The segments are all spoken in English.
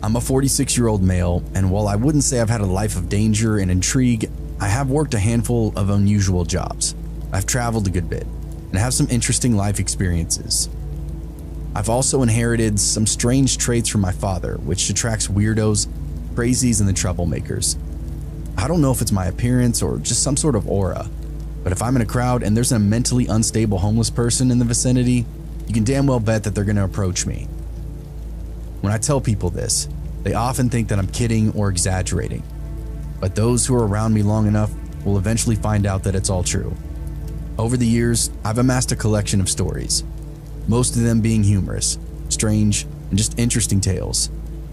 I'm a 46-year-old male, and while I wouldn't say I've had a life of danger and intrigue, I have worked a handful of unusual jobs. I've traveled a good bit, and have some interesting life experiences. I've also inherited some strange traits from my father, which attracts weirdos, crazies, and the troublemakers. I don't know if it's my appearance or just some sort of aura, but if I'm in a crowd and there's a mentally unstable homeless person in the vicinity, you can damn well bet that they're going to approach me. When I tell people this, they often think that I'm kidding or exaggerating, but those who are around me long enough will eventually find out that it's all true. Over the years, I've amassed a collection of stories, most of them being humorous, strange, and just interesting tales.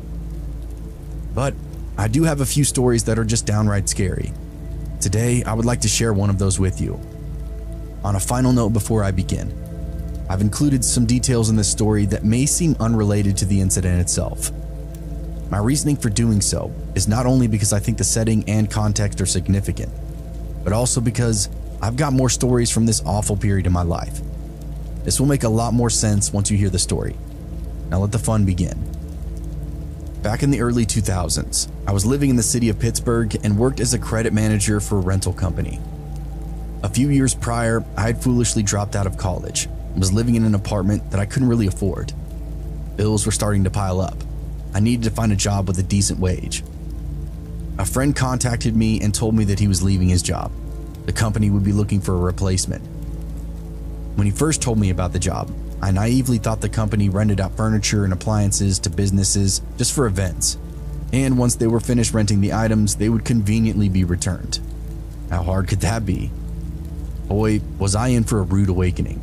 But I do have a few stories that are just downright scary. Today, I would like to share one of those with you. On a final note before I begin, I've included some details in this story that may seem unrelated to the incident itself. My reasoning for doing so is not only because I think the setting and context are significant, but also because I've got more stories from this awful period in my life. This will make a lot more sense once you hear the story. Now let the fun begin. Back in the early 2000s, I was living in the city of Pittsburgh and worked as a credit manager for a rental company. A few years prior, I had foolishly dropped out of college and was living in an apartment that I couldn't really afford. Bills were starting to pile up. I needed to find a job with a decent wage. A friend contacted me and told me that he was leaving his job. The company would be looking for a replacement. When he first told me about the job, I naively thought the company rented out furniture and appliances to businesses just for events, and once they were finished renting the items, they would conveniently be returned. How hard could that be? Boy, was I in for a rude awakening.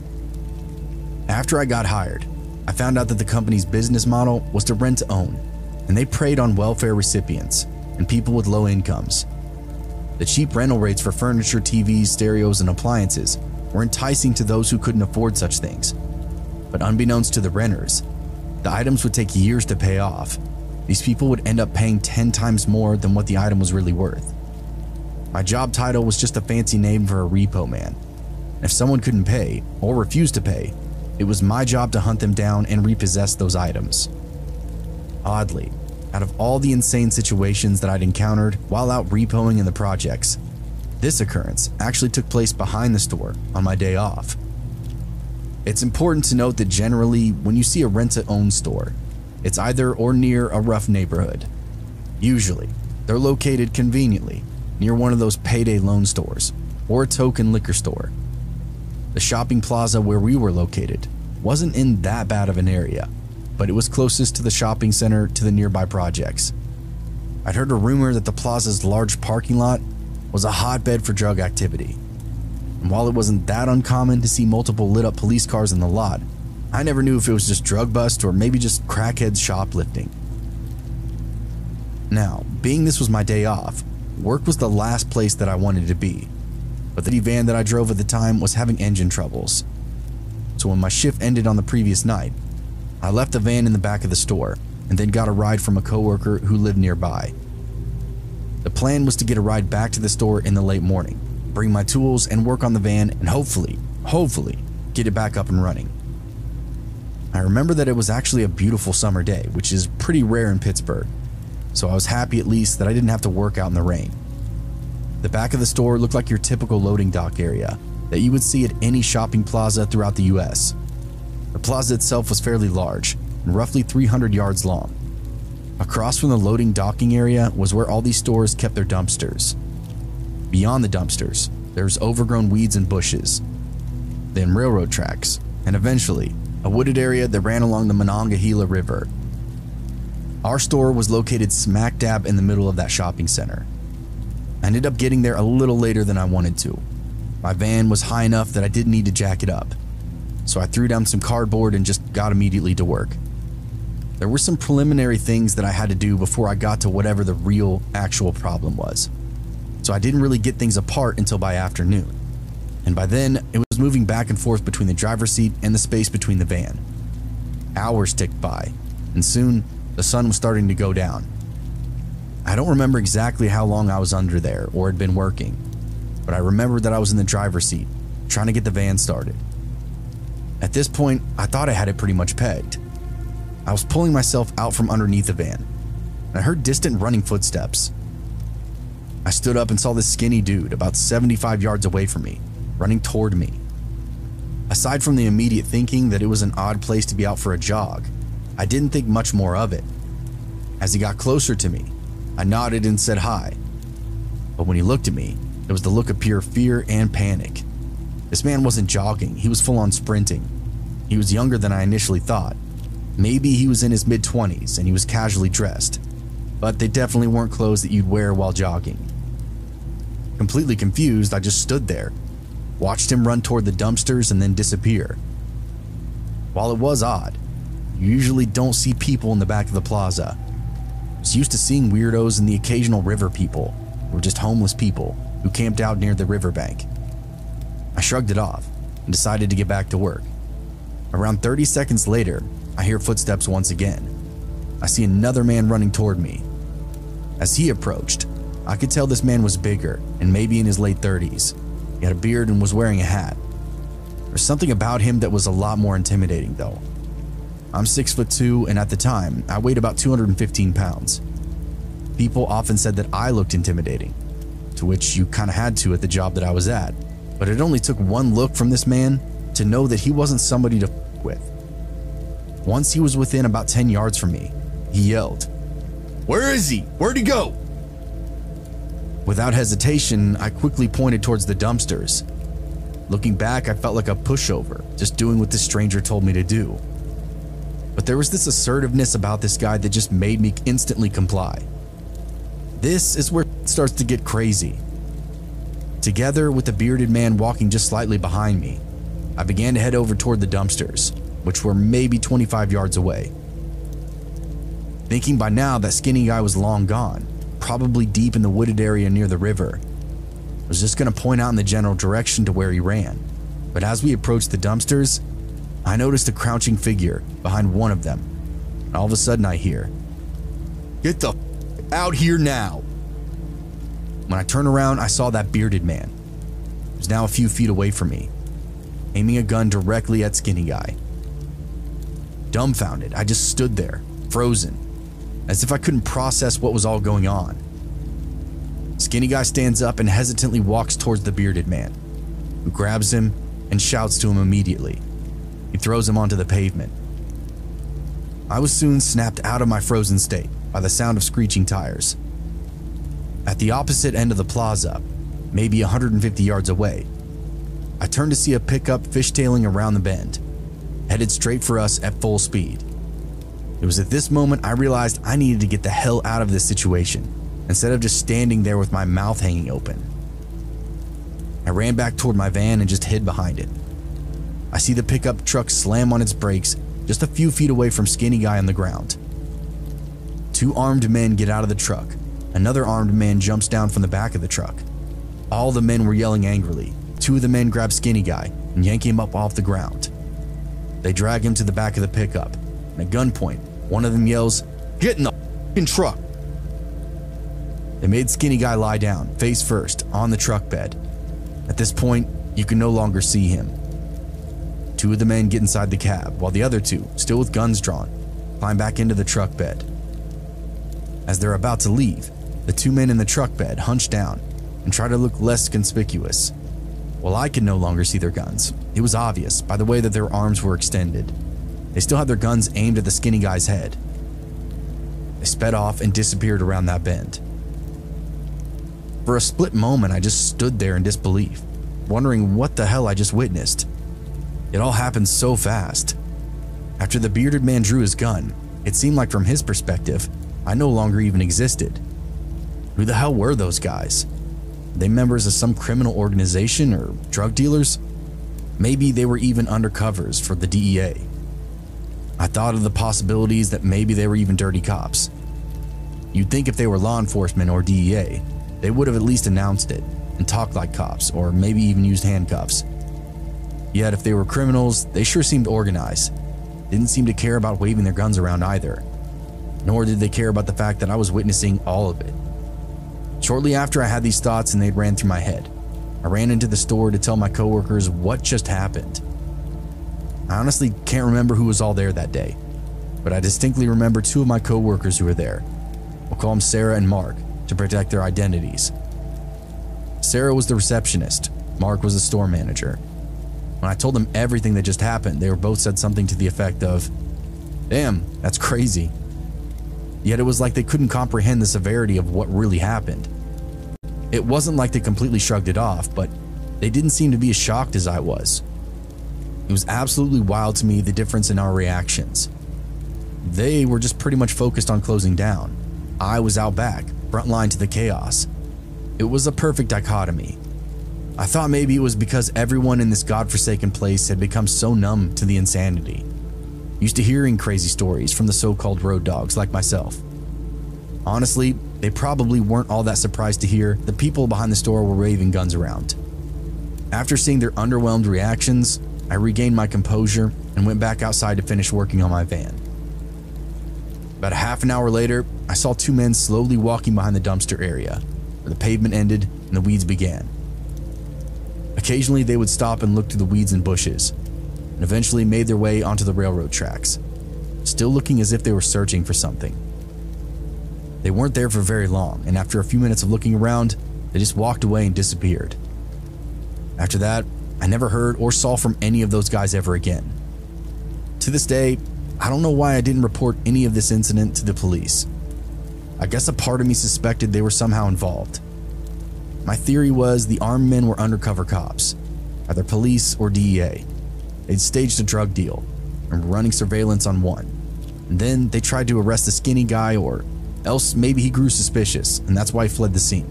After I got hired, I found out that the company's business model was to rent to own, and they preyed on welfare recipients and people with low incomes. The cheap rental rates for furniture, TVs, stereos, and appliances were enticing to those who couldn't afford such things. But unbeknownst to the renters, the items would take years to pay off. These people would end up paying 10 times more than what the item was really worth. My job title was just a fancy name for a repo man. If someone couldn't pay or refused to pay, it was my job to hunt them down and repossess those items. Oddly, out of all the insane situations that I'd encountered while out repoing in the projects, this occurrence actually took place behind the store on my day off. It's important to note that generally, when you see a rent-to-own store, it's either or near a rough neighborhood. Usually, they're located conveniently near one of those payday loan stores or a token liquor store. The shopping plaza where we were located wasn't in that bad of an area, but it was closest to the shopping center to the nearby projects. I'd heard a rumor that the plaza's large parking lot was a hotbed for drug activity. And while it wasn't that uncommon to see multiple lit up police cars in the lot, I never knew if it was just drug bust or maybe just crackheads shoplifting. Now, being this was my day off, work was the last place that I wanted to be, but the van that I drove at the time was having engine troubles. So when my shift ended on the previous night, I left the van in the back of the store and then got a ride from a coworker who lived nearby. The plan was to get a ride back to the store in the late morning, bring my tools and work on the van, and hopefully, get it back up and running. I remember that it was actually a beautiful summer day, which is pretty rare in Pittsburgh, so I was happy at least that I didn't have to work out in the rain. The back of the store looked like your typical loading dock area that you would see at any shopping plaza throughout the US. The plaza itself was fairly large and roughly 300 yards long. Across from the loading docking area was where all these stores kept their dumpsters. Beyond the dumpsters, there's overgrown weeds and bushes, then railroad tracks, and eventually a wooded area that ran along the Monongahela River. Our store was located smack dab in the middle of that shopping center. I ended up getting there a little later than I wanted to. My van was high enough that I didn't need to jack it up, so I threw down some cardboard and just got immediately to work. There were some preliminary things that I had to do before I got to whatever the real, actual problem was, so I didn't really get things apart until by afternoon, and by then it was moving back and forth between the driver's seat and the space between the van. Hours ticked by, and soon the sun was starting to go down. I don't remember exactly how long I was under there or had been working, but I remember that I was in the driver's seat, trying to get the van started. At this point, I thought I had it pretty much pegged. I was pulling myself out from underneath the van, and I heard distant running footsteps. I stood up and saw this skinny dude about 75 yards away from me, running toward me. Aside from the immediate thinking that it was an odd place to be out for a jog, I didn't think much more of it. As he got closer to me, I nodded and said hi. But when he looked at me, it was the look of pure fear and panic. This man wasn't jogging, he was full on sprinting. He was younger than I initially thought. Maybe he was in his mid-20s and he was casually dressed, but they definitely weren't clothes that you'd wear while jogging. Completely confused, I just stood there, watched him run toward the dumpsters and then disappear. While it was odd, you usually don't see people in the back of the plaza. I was used to seeing weirdos and the occasional river people, who were just homeless people who camped out near the riverbank. I shrugged it off and decided to get back to work. Around 30 seconds later, I hear footsteps once again. I see another man running toward me. As he approached, I could tell this man was bigger and maybe in his late 30s. He had a beard and was wearing a hat. There's something about him that was a lot more intimidating though. I'm 6'2" and at the time, I weighed about 215 pounds. People often said that I looked intimidating, to which you kinda had to at the job that I was at. But it only took one look from this man to know that he wasn't somebody to f with. Once he was within about 10 yards from me, he yelled, "Where is he? Where'd he go?" Without hesitation, I quickly pointed towards the dumpsters. Looking back, I felt like a pushover, just doing what this stranger told me to do. But there was this assertiveness about this guy that just made me instantly comply. This is where it starts to get crazy. Together with the bearded man walking just slightly behind me, I began to head over toward the dumpsters, which were maybe 25 yards away. Thinking by now that skinny guy was long gone, probably deep in the wooded area near the river, I was just going to point out in the general direction to where he ran. But as we approached the dumpsters, I noticed a crouching figure behind one of them. And all of a sudden I hear, "Get the f out here now." When I turned around, I saw that bearded man. He was now a few feet away from me, aiming a gun directly at Skinny Guy. Dumbfounded, I just stood there, frozen, as if I couldn't process what was all going on. Skinny Guy stands up and hesitantly walks towards the bearded man, who grabs him and shouts to him immediately. He throws him onto the pavement. I was soon snapped out of my frozen state by the sound of screeching tires. At the opposite end of the plaza, maybe 150 yards away, I turned to see a pickup fishtailing around the bend, headed straight for us at full speed. It was at this moment I realized I needed to get the hell out of this situation, instead of just standing there with my mouth hanging open. I ran back toward my van and just hid behind it. I see the pickup truck slam on its brakes just a few feet away from Skinny Guy on the ground. Two armed men get out of the truck. Another armed man jumps down from the back of the truck. All the men were yelling angrily. Two of the men grab Skinny Guy and yank him up off the ground. They drag him to the back of the pickup, and at gunpoint, one of them yells, "Get in the f***ing truck!" They made Skinny Guy lie down, face first, on the truck bed. At this point, you can no longer see him. Two of the men get inside the cab, while the other two, still with guns drawn, climb back into the truck bed. As they're about to leave, the two men in the truck bed hunch down and try to look less conspicuous. While I could no longer see their guns, it was obvious by the way that their arms were extended. They still had their guns aimed at the Skinny Guy's head. They sped off and disappeared around that bend. For a split moment, I just stood there in disbelief, wondering what the hell I just witnessed. It all happened so fast. After the bearded man drew his gun, it seemed like from his perspective, I no longer even existed. Who the hell were those guys? Were they members of some criminal organization or drug dealers? Maybe they were even undercovers for the DEA. I thought of the possibilities that maybe they were even dirty cops. You'd think if they were law enforcement or DEA, they would have at least announced it and talked like cops, or maybe even used handcuffs. Yet if they were criminals, they sure seemed organized. Didn't seem to care about waving their guns around either. Nor did they care about the fact that I was witnessing all of it. Shortly after I had these thoughts and they'd ran through my head, I ran into the store to tell my coworkers what just happened. I honestly can't remember who was all there that day. but I distinctly remember two of my co-workers who were there. We'll call them Sarah and Mark to protect their identities. Sarah was the receptionist. Mark was the store manager. When I told them everything that just happened, they both said something to the effect of, "Damn, that's crazy." Yet it was like they couldn't comprehend the severity of what really happened. It wasn't like they completely shrugged it off, but they didn't seem to be as shocked as I was. It was absolutely wild to me, the difference in our reactions. They were just pretty much focused on closing down. I was out back, frontline to the chaos. It was a perfect dichotomy. I thought maybe it was because everyone in this godforsaken place had become so numb to the insanity, used to hearing crazy stories from the so-called road dogs like myself. Honestly, they probably weren't all that surprised to hear the people behind the store were waving guns around. After seeing their underwhelmed reactions, I regained my composure and went back outside to finish working on my van. About a half an hour later, I saw two men slowly walking behind the dumpster area, where the pavement ended and the weeds began. Occasionally, they would stop and look through the weeds and bushes, and eventually made their way onto the railroad tracks, still looking as if they were searching for something. They weren't there for very long, and after a few minutes of looking around, they just walked away and disappeared. After that, I never heard or saw from any of those guys ever again. To this day, I don't know why I didn't report any of this incident to the police. I guess a part of me suspected they were somehow involved. My theory was the armed men were undercover cops, either police or DEA. They'd staged a drug deal and were running surveillance on one. And then they tried to arrest the skinny guy, or else maybe he grew suspicious and that's why he fled the scene.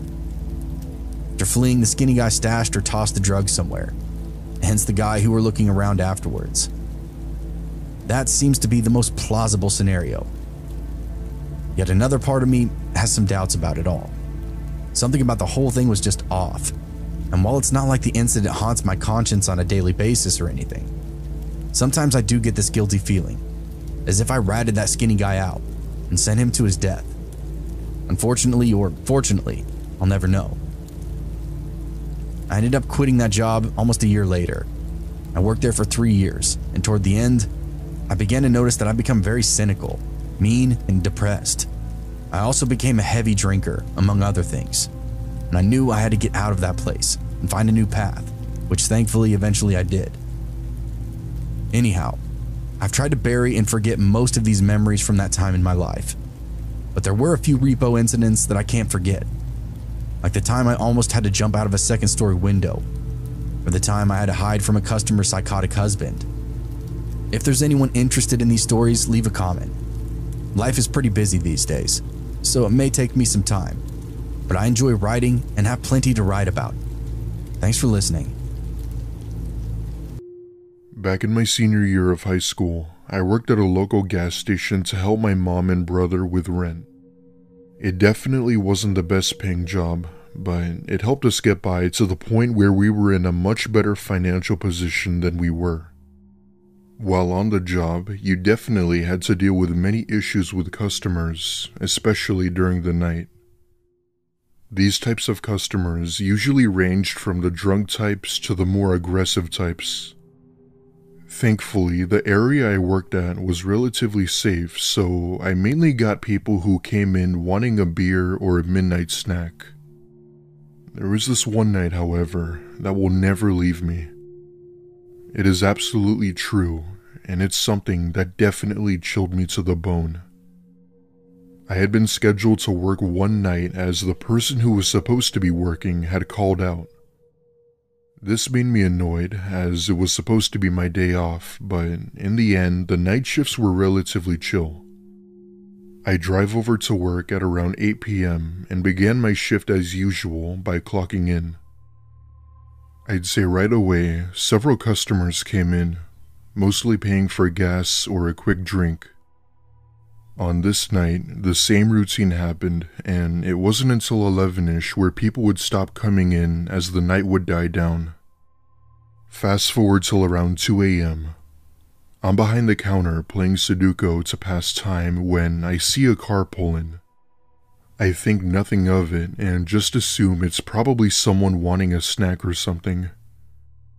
After fleeing, the skinny guy stashed or tossed the drugs somewhere, hence the guy who were looking around afterwards. That seems to be the most plausible scenario. Yet another part of me has some doubts about it all. Something about the whole thing was just off, and while it's not like the incident haunts my conscience on a daily basis or anything, sometimes I do get this guilty feeling, as if I ratted that skinny guy out and sent him to his death. Unfortunately or fortunately, I'll never know. I ended up quitting that job almost a year later. I worked there for 3 years, and toward the end, I began to notice that I'd become very cynical, mean, and depressed. I also became a heavy drinker, among other things, and I knew I had to get out of that place and find a new path, which thankfully eventually I did. Anyhow, I've tried to bury and forget most of these memories from that time in my life, but there were a few repo incidents that I can't forget, like the time I almost had to jump out of a second-story window, or the time I had to hide from a customer's psychotic husband. If there's anyone interested in these stories, leave a comment. Life is pretty busy these days, so it may take me some time, but I enjoy writing and have plenty to write about. Thanks for listening. Back in my senior year of high school, I worked at a local gas station to help my mom and brother with rent. It definitely wasn't the best paying job, but it helped us get by to the point where we were in a much better financial position than we were. While on the job, you definitely had to deal with many issues with customers, especially during the night. These types of customers usually ranged from the drunk types to the more aggressive types. Thankfully, the area I worked at was relatively safe, so I mainly got people who came in wanting a beer or a midnight snack. There was this one night, however, that will never leave me. It is absolutely true, and it's something that definitely chilled me to the bone. I had been scheduled to work one night as the person who was supposed to be working had called out. This made me annoyed as it was supposed to be my day off, but in the end, the night shifts were relatively chill. I drive over to work at around 8 p.m. and began my shift as usual by clocking in. I'd say right away, several customers came in, mostly paying for gas or a quick drink. On this night, the same routine happened, and it wasn't until 11ish where people would stop coming in as the night would die down. Fast forward till around 2 a.m. I'm behind the counter playing Sudoku to pass time when I see a car pull in. I think nothing of it and just assume it's probably someone wanting a snack or something.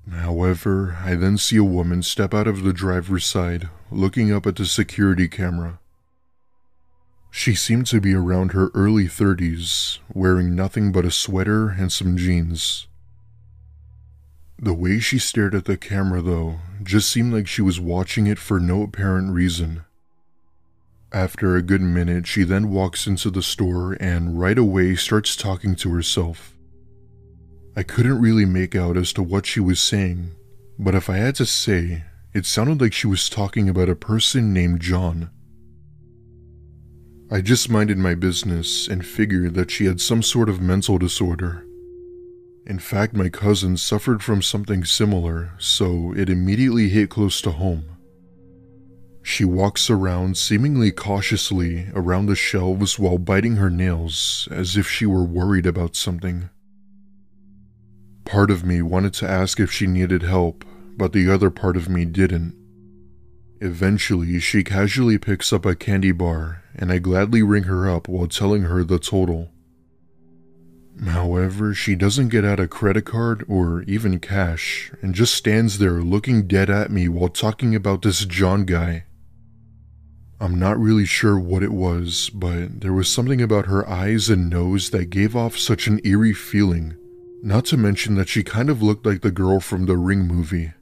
However, I then see a woman step out of the driver's side, looking up at the security camera. She seemed to be around her early 30s, wearing nothing but a sweater and some jeans. The way she stared at the camera, though, just seemed like she was watching it for no apparent reason. After a good minute, she then walks into the store and right away starts talking to herself. I couldn't really make out as to what she was saying, but if I had to say, it sounded like she was talking about a person named John. I just minded my business and figured that she had some sort of mental disorder. In fact, my cousin suffered from something similar, so it immediately hit close to home. She walks around seemingly cautiously around the shelves while biting her nails as if she were worried about something. Part of me wanted to ask if she needed help, but the other part of me didn't. Eventually, she casually picks up a candy bar, and I gladly ring her up while telling her the total. However, she doesn't get out a credit card or even cash, and just stands there looking dead at me while talking about this John guy. I'm not really sure what it was, but there was something about her eyes and nose that gave off such an eerie feeling, not to mention that she kind of looked like the girl from the Ring movie.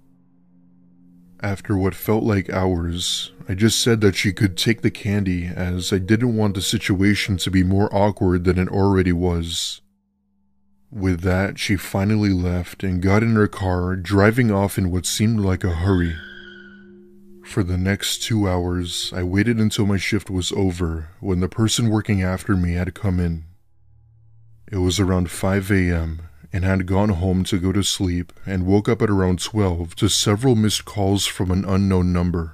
After what felt like hours, I just said that she could take the candy as I didn't want the situation to be more awkward than it already was. With that, she finally left and got in her car, driving off in what seemed like a hurry. For the next 2 hours, I waited until my shift was over when the person working after me had come in. It was around 5 a.m. and I had gone home to go to sleep and woke up at around 12 to several missed calls from an unknown number.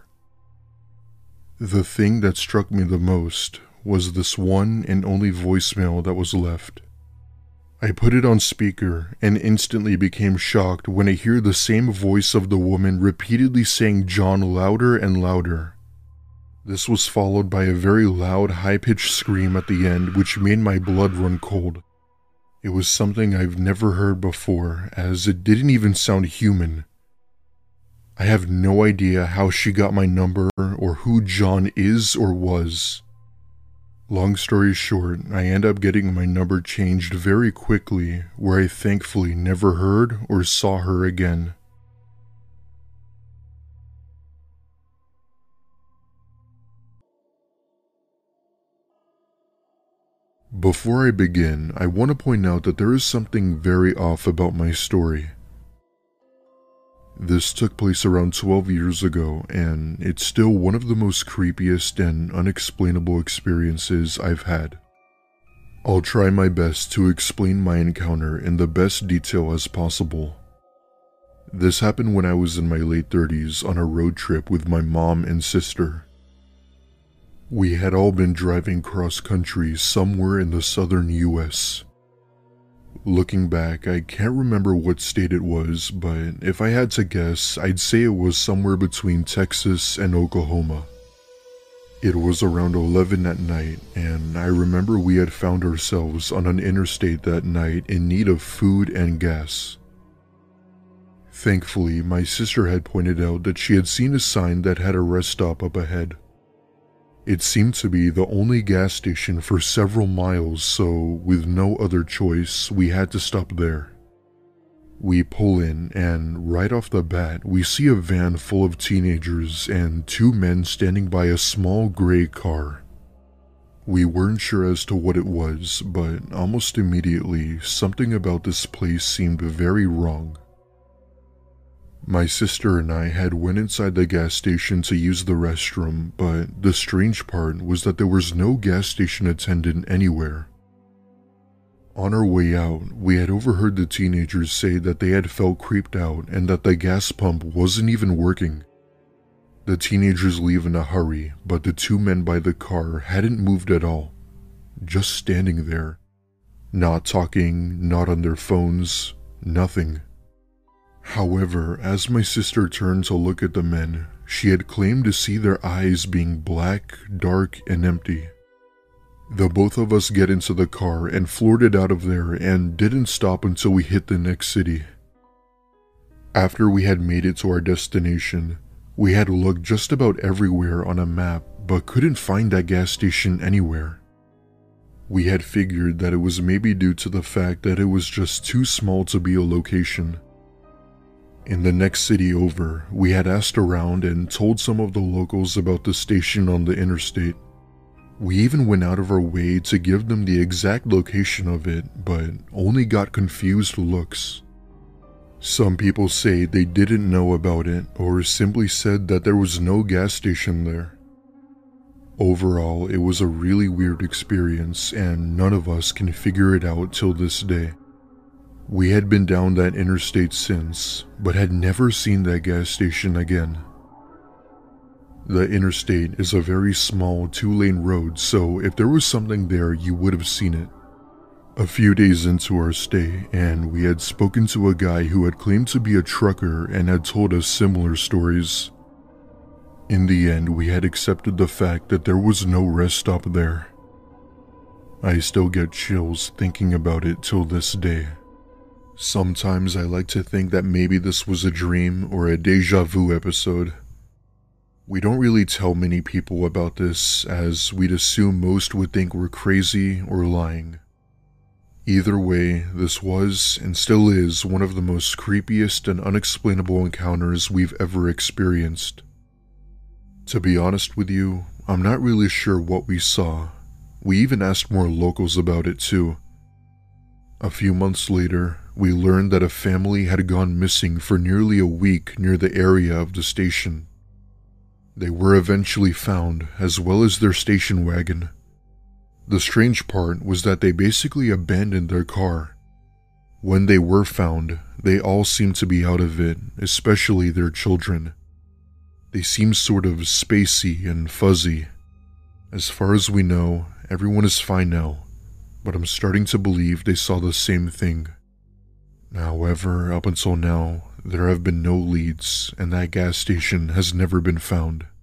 The thing that struck me the most was this one and only voicemail that was left. I put it on speaker and instantly became shocked when I hear the same voice of the woman repeatedly saying John louder and louder. This was followed by a very loud, high-pitched scream at the end, which made my blood run cold. It was something I've never heard before, as it didn't even sound human. I have no idea how she got my number or who John is or was. Long story short, I end up getting my number changed very quickly, where I thankfully never heard or saw her again. Before I begin, I want to point out that there is something very off about my story. This took place around 12 years ago, and it's still one of the most creepiest and unexplainable experiences I've had. I'll try my best to explain my encounter in the best detail as possible. This happened when I was in my late 30s on a road trip with my mom and sister. We had all been driving cross-country somewhere in the southern US. Looking back, I can't remember what state it was, but if I had to guess, I'd say it was somewhere between Texas and Oklahoma. It was around 11 at night, and I remember we had found ourselves on an interstate that night in need of food and gas. Thankfully, my sister had pointed out that she had seen a sign that had a rest stop up ahead. It seemed to be the only gas station for several miles, so with no other choice, we had to stop there. We pull in, and right off the bat, we see a van full of teenagers and 2 men standing by a small gray car. We weren't sure as to what it was, but almost immediately, something about this place seemed very wrong. My sister and I had went inside the gas station to use the restroom, but the strange part was that there was no gas station attendant anywhere. On our way out, we had overheard the teenagers say that they had felt creeped out and that the gas pump wasn't even working. The teenagers leave in a hurry, but the 2 men by the car hadn't moved at all, just standing there. Not talking, not on their phones, nothing. However, as my sister turned to look at the men, she had claimed to see their eyes being black, dark, and empty. The both of us get into the car and floored it out of there and didn't stop until we hit the next city. After we had made it to our destination, we had looked just about everywhere on a map but couldn't find that gas station anywhere. We had figured that it was maybe due to the fact that it was just too small to be a location. In the next city over, we had asked around and told some of the locals about the station on the interstate. We even went out of our way to give them the exact location of it, but only got confused looks. Some people say they didn't know about it or simply said that there was no gas station there. Overall, it was a really weird experience and none of us can figure it out till this day. We had been down that interstate since, but had never seen that gas station again. The interstate is a very small 2-lane road, so if there was something there, you would have seen it. A few days into our stay, and we had spoken to a guy who had claimed to be a trucker and had told us similar stories. In the end, we had accepted the fact that there was no rest stop there. I still get chills thinking about it till this day. Sometimes I like to think that maybe this was a dream or a deja vu episode. We don't really tell many people about this, as we'd assume most would think we're crazy or lying. Either way, this was and still is one of the most creepiest and unexplainable encounters we've ever experienced. To be honest with you, I'm not really sure what we saw. We even asked more locals about it too. A few months later, we learned that a family had gone missing for nearly a week near the area of the station. They were eventually found, as well as their station wagon. The strange part was that they basically abandoned their car. When they were found, they all seemed to be out of it, especially their children. They seemed sort of spacey and fuzzy. As far as we know, everyone is fine now, but I'm starting to believe they saw the same thing. However, up until now, there have been no leads, and that gas station has never been found.